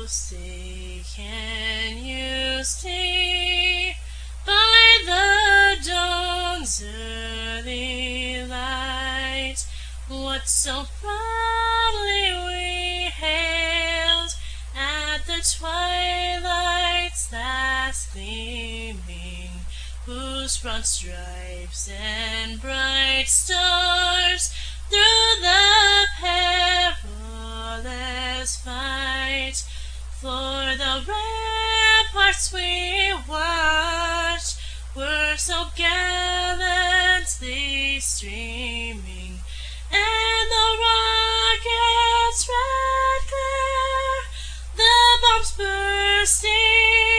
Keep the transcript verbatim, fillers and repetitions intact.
say, can you stay by the dawn's early light? What so proudly we hailed at the twilight's last gleaming, whose broad stripes and bright stars through the perilous fight, for the ramparts we watched were so gallantly streaming, and the rocket's red glare, the bombs bursting